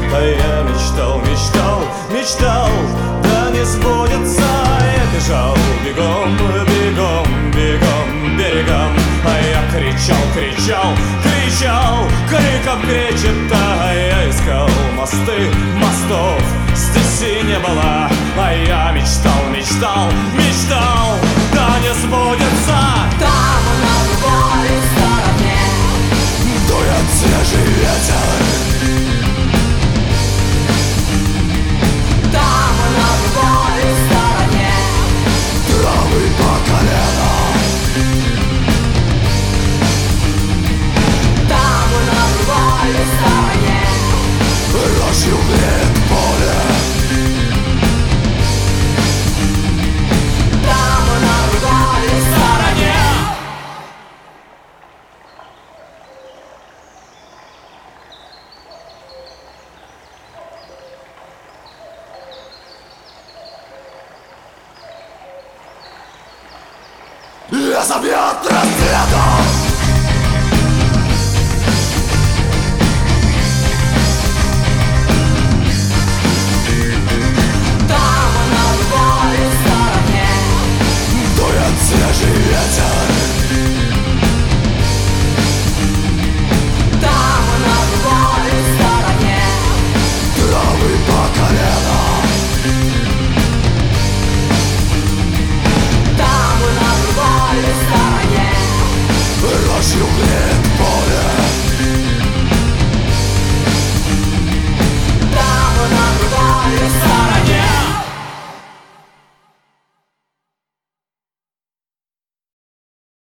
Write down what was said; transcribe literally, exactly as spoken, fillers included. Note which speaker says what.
Speaker 1: А я мечтал, мечтал, мечтал, да не сбудется. Я бежал бегом, бегом, бегом, берегом. А я кричал, кричал, кричал, криком кричит. А я искал мосты, мостов здесь и не было. А я мечтал, мечтал, мечтал, да не сбудется.
Speaker 2: Там на другой стороне
Speaker 1: дует свежий ветер.
Speaker 2: Там на другой стороне
Speaker 1: Травы по колено.
Speaker 2: Там на другой стороне
Speaker 1: Рожью греет поле.
Speaker 2: Там на другой стороне.
Speaker 1: Я забьет рассветом.
Speaker 2: Там на другой стороне
Speaker 1: Дует свежий ветер.
Speaker 2: Там на другой стороне
Speaker 1: Травы по колено.
Speaker 2: Там на другой стороне
Speaker 1: Рожью греет поле.